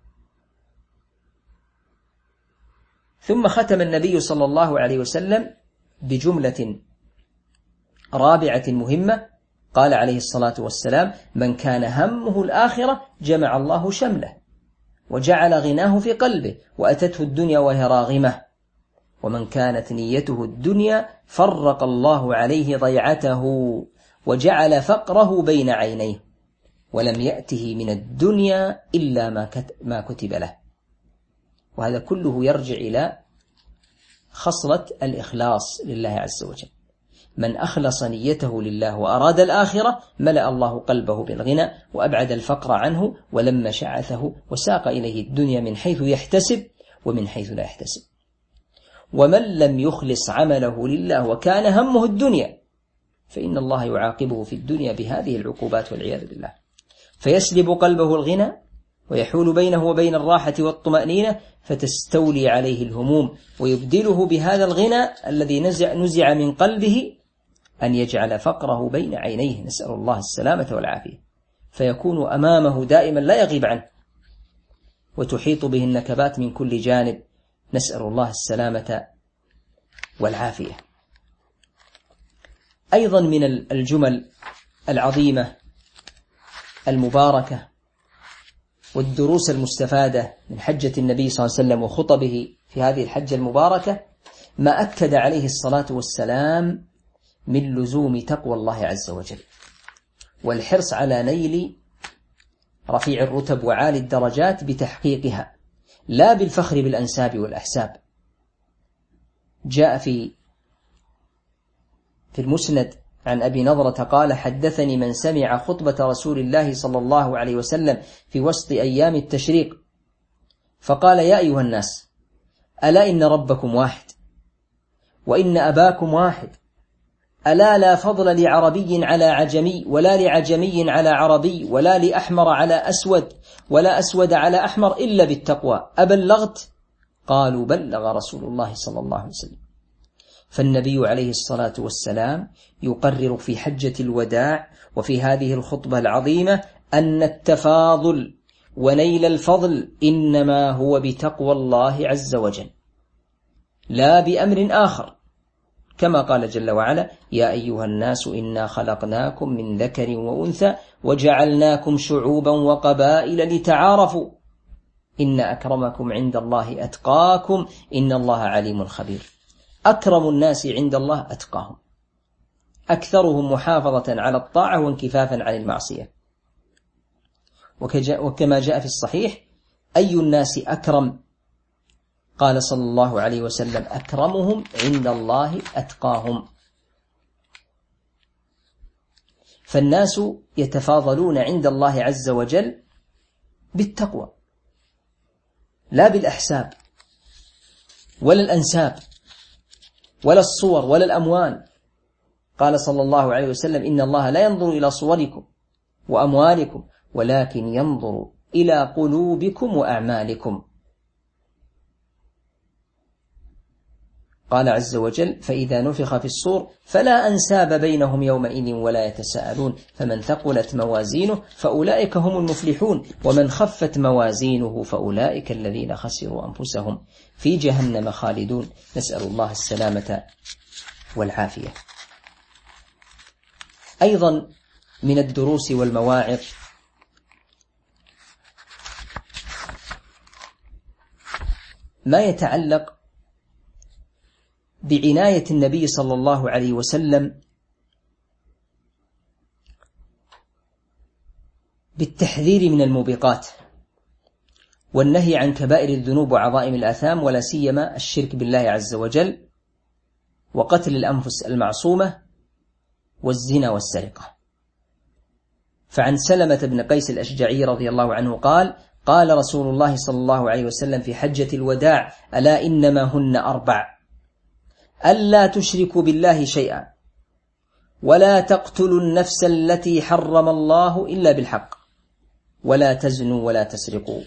ثم ختم النبي صلى الله عليه وسلم بجملة رابعة مهمة، قال عليه الصلاة والسلام: من كان همه الآخرة جمع الله شمله وجعل غناه في قلبه وأتته الدنيا وهي راغمة، ومن كانت نيته الدنيا فرق الله عليه ضيعته وجعل فقره بين عينيه ولم يأته من الدنيا إلا ما كتب له. وهذا كله يرجع إلى خصلة الإخلاص لله عز وجل. من أخلص نيته لله وأراد الآخرة ملأ الله قلبه بالغنى وأبعد الفقر عنه ولم شعثه وساق إليه الدنيا من حيث يحتسب ومن حيث لا يحتسب. ومن لم يخلص عمله لله وكان همه الدنيا فإن الله يعاقبه في الدنيا بهذه العقوبات والعياذ بالله، فيسلب قلبه الغنى ويحول بينه وبين الراحة والطمأنينة، فتستولي عليه الهموم، ويبدله بهذا الغنى الذي نزع من قلبه أن يجعل فقره بين عينيه، نسأل الله السلامة والعافية، فيكون أمامه دائما لا يغيب عنه، وتحيط به النكبات من كل جانب، نسأل الله السلامة والعافية. أيضا من الجمل العظيمة المباركة والدروس المستفادة من حجة النبي صلى الله عليه وسلم وخطبه في هذه الحجة المباركة ما أكد عليه الصلاة والسلام من لزوم تقوى الله عز وجل والحرص على نيل رفيع الرتب وعالي الدرجات بتحقيقها، لا بالفخر بالأنساب والأحساب. جاء في المسند عن أبي نضرة قال: حدثني من سمع خطبة رسول الله صلى الله عليه وسلم في وسط أيام التشريق فقال: يا أيها الناس، ألا إن ربكم واحد وإن أباكم واحد، ألا لا فضل لعربي على عجمي ولا لعجمي على عربي ولا لأحمر على أسود ولا أسود على أحمر إلا بالتقوى، أبلغت؟ قالوا: بلغ رسول الله صلى الله عليه وسلم. فالنبي عليه الصلاة والسلام يقرر في حجة الوداع وفي هذه الخطبة العظيمة أن التفاضل ونيل الفضل إنما هو بتقوى الله عز وجل لا بأمر آخر، كما قال جل وعلا: يا أيها الناس إنا خلقناكم من ذكر وأنثى وجعلناكم شعوبا وقبائل لتعارفوا إن أكرمكم عند الله أتقاكم إن الله عليم خبير. أكرم الناس عند الله أتقاهم، أكثرهم محافظة على الطاعة وانكفافا عن المعصية. وكما جاء في الصحيح: أي الناس أكرم؟ قال صلى الله عليه وسلم: أكرمهم عند الله أتقاهم. فالناس يتفاضلون عند الله عز وجل بالتقوى لا بالأحساب ولا الأنساب ولا الصور ولا الأموال. قال صلى الله عليه وسلم: إن الله لا ينظر إلى صوركم وأموالكم ولكن ينظر إلى قلوبكم وأعمالكم. قال عز وجل: فإذا نفخ في الصور فلا أنساب بينهم يومئذ ولا يتساءلون، فمن ثقلت موازينه فأولئك هم المفلحون، ومن خفت موازينه فأولئك الذين خسروا أنفسهم في جهنم خالدون. نسأل الله السلامة والعافية. أيضا من الدروس والمواعظ ما يتعلق بعناية النبي صلى الله عليه وسلم بالتحذير من الموبقات والنهي عن كبائر الذنوب وعظائم الآثام، ولا سيما الشرك بالله عز وجل، وقتل الأنفس المعصومة، والزنا والسرقة. فعن سلمة بن قيس الأشجعي رضي الله عنه قال: قال رسول الله صلى الله عليه وسلم في حجة الوداع: ألا إنما هن 4: ألا تشركوا بالله شيئا، ولا تقتلوا النفس التي حرم الله إلا بالحق، ولا تزنوا ولا تسرقوا.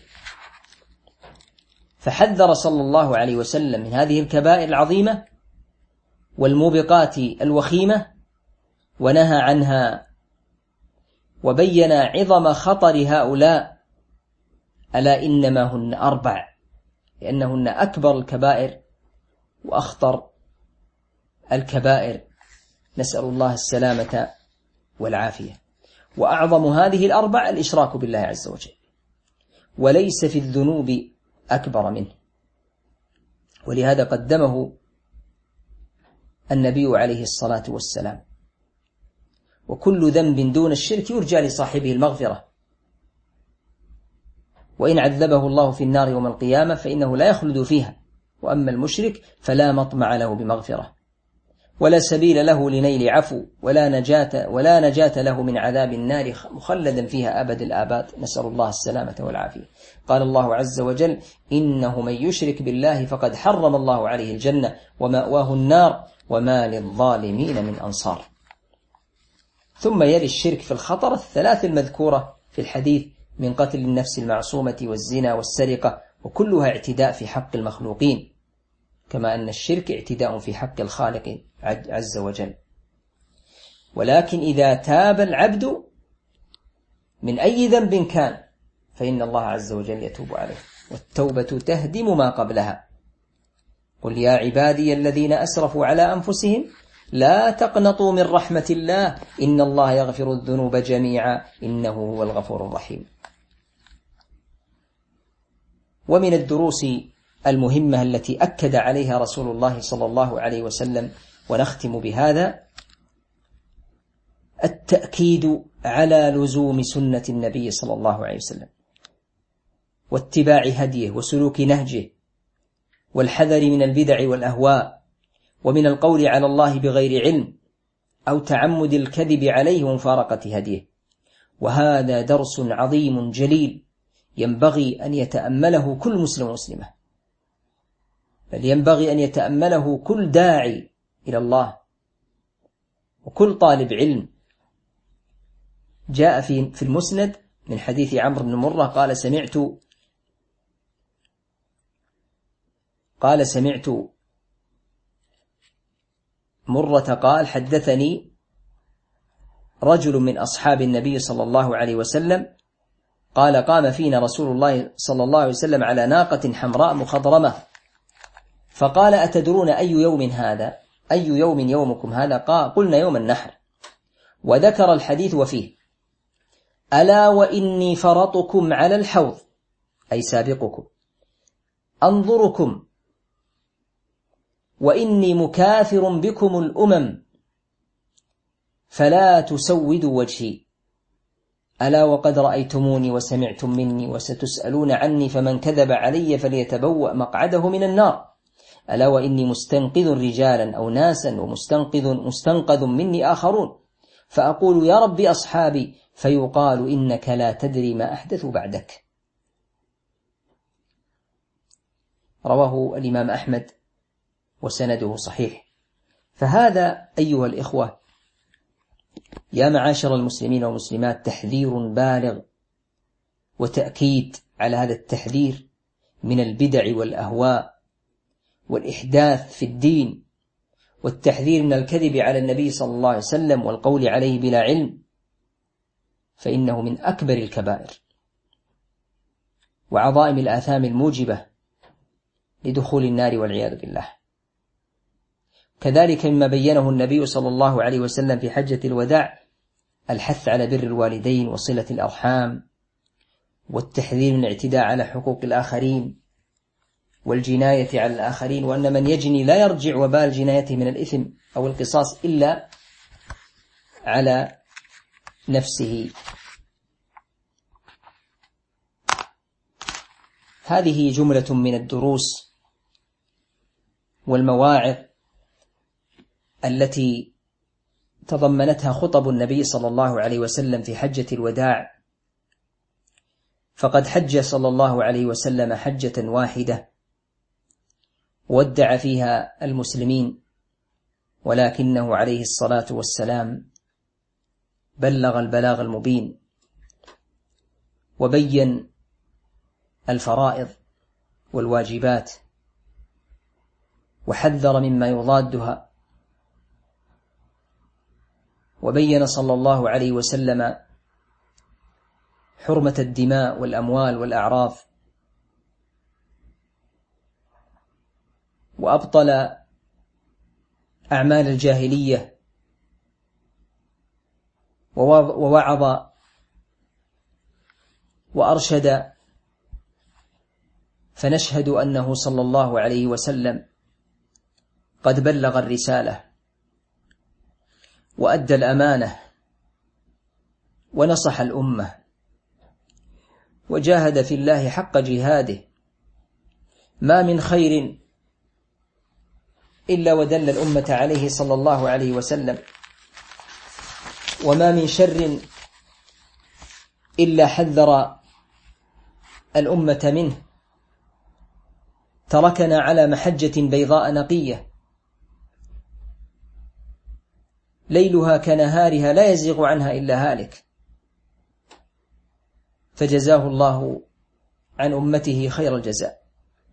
فحذر صلى الله عليه وسلم من هذه الكبائر العظيمة والموبقات الوخيمة، ونهى عنها، وبين عظم خطر هؤلاء. ألا إنما هن 4، لأنهن أكبر الكبائر وأخطر الكبائر، نسأل الله السلامة والعافية. وأعظم هذه 4 الإشراك بالله عز وجل، وليس في الذنوب أكبر منه، ولهذا قدمه النبي عليه الصلاة والسلام. وكل ذنب دون الشرك يرجى لصاحبه المغفرة، وإن عذبه الله في النار يوم القيامة فإنه لا يخلد فيها، وأما المشرك فلا مطمع له بمغفرة، ولا سبيل له لنيل عفو، ولا نجاة له من عذاب النار مخلدا فيها أبد الآباد، نسأل الله السلامة والعافية. قال الله عز وجل: إنه من يشرك بالله فقد حرم الله عليه الجنة ومأواه النار وما للظالمين من أنصار. ثم يلي الشرك في الخطر 3 المذكورة في الحديث من قتل النفس المعصومة والزنا والسرقة، وكلها اعتداء في حق المخلوقين، كما أن الشرك اعتداء في حق الخالق عز وجل. ولكن إذا تاب العبد من أي ذنب كان فإن الله عز وجل يتوب عليه، والتوبة تهدم ما قبلها. قل يا عبادي الذين أسرفوا على أنفسهم لا تقنطوا من رحمة الله إن الله يغفر الذنوب جميعا إنه هو الغفور الرحيم. ومن الدروس المهمة التي أكد عليها رسول الله صلى الله عليه وسلم، ونختم بهذا، التأكيد على لزوم سنة النبي صلى الله عليه وسلم، واتباع هديه وسلوك نهجه، والحذر من البدع والأهواء، ومن القول على الله بغير علم أو تعمد الكذب عليه ومفارقة هديه. وهذا درس عظيم جليل ينبغي أن يتأمله كل مسلم ومسلمة، بل ينبغي أن يتأمله كل داعي إلى الله وكل طالب علم. جاء في المسند من حديث عمرو بن مرة قال سمعت مرة قال: حدثني رجل من أصحاب النبي صلى الله عليه وسلم قال: قام فينا رسول الله صلى الله عليه وسلم على ناقة حمراء مخضرمة، فقال: أتدرون أي يوم هذا؟ أي يوم يومكم هذا؟ قلنا يوم النحر. وذكر الحديث وفيه: ألا وإني فرطكم على الحوض، أي سابقكم، أنظركم، وإني مكاثر بكم الأمم، فلا تسودوا وجهي. ألا وقد رأيتموني وسمعتم مني وستسألون عني، فمن كذب علي فليتبوأ مقعده من النار. ألا وإني مستنقذ رجالا أو ناسا، ومستنقذ مني آخرون، فأقول يا رب أصحابي، فيقال إنك لا تدري ما أحدث بعدك. رواه الإمام أحمد وسنده صحيح. فهذا أيها الإخوة يا معاشر المسلمين والمسلمات تحذير بالغ وتأكيد على هذا التحذير من البدع والأهواء والإحداث في الدين، والتحذير من الكذب على النبي صلى الله عليه وسلم والقول عليه بلا علم، فإنه من أكبر الكبائر وعظائم الآثام الموجبة لدخول النار والعياذ بالله. كذلك مما بينه النبي صلى الله عليه وسلم في حجة الوداع الحث على بر الوالدين وصلة الأرحام، والتحذير من الاعتداء على حقوق الآخرين والجناية على الآخرين، وأن من يجني لا يرجع وبال جنايته من الإثم أو القصاص إلا على نفسه. هذه جملة من الدروس والمواعظ التي تضمنتها خطب النبي صلى الله عليه وسلم في حجة الوداع، فقد حج صلى الله عليه وسلم حجة واحدة ودع فيها المسلمين، ولكنه عليه الصلاة والسلام بلغ البلاغ المبين وبين الفرائض والواجبات وحذر مما يضادها، وبين صلى الله عليه وسلم حرمة الدماء والأموال والأعراض، وأبطل أعمال الجاهلية، ووعظ وأرشد، فنشهد أنه صلى الله عليه وسلم قد بلغ الرسالة وأدى الأمانة ونصح الأمة وجاهد في الله حق جهاده، ما من خير إلا ودل الأمة عليه صلى الله عليه وسلم، وما من شر إلا حذر الأمة منه، تركنا على محجة بيضاء نقية ليلها كنهارها لا يزيغ عنها إلا هالك، فجزاه الله عن أمته خير الجزاء.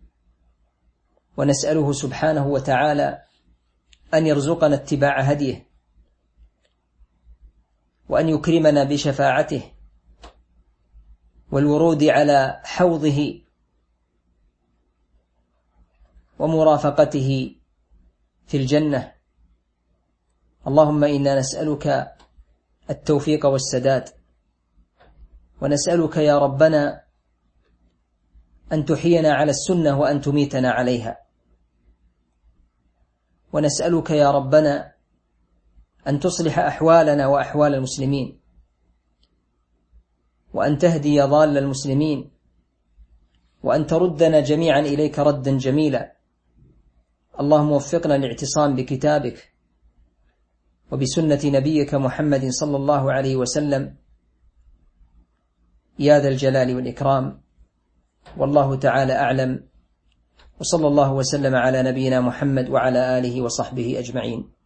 ونسأله سبحانه وتعالى أن يرزقنا اتباع هديه، وأن يكرمنا بشفاعته والورود على حوضه ومرافقته في الجنة. اللهم إنا نسألك التوفيق والسداد، ونسألك يا ربنا أن تحيينا على السنة وأن تميتنا عليها، ونسألك يا ربنا أن تصلح أحوالنا وأحوال المسلمين، وأن تهدي ضال المسلمين، وأن تردنا جميعا إليك ردا جميلا. اللهم وفقنا للاعتصام بكتابك وبسنة نبيك محمد صلى الله عليه وسلم يا ذا الجلال والإكرام. والله تعالى أعلم، وصلى الله وسلم على نبينا محمد وعلى آله وصحبه أجمعين.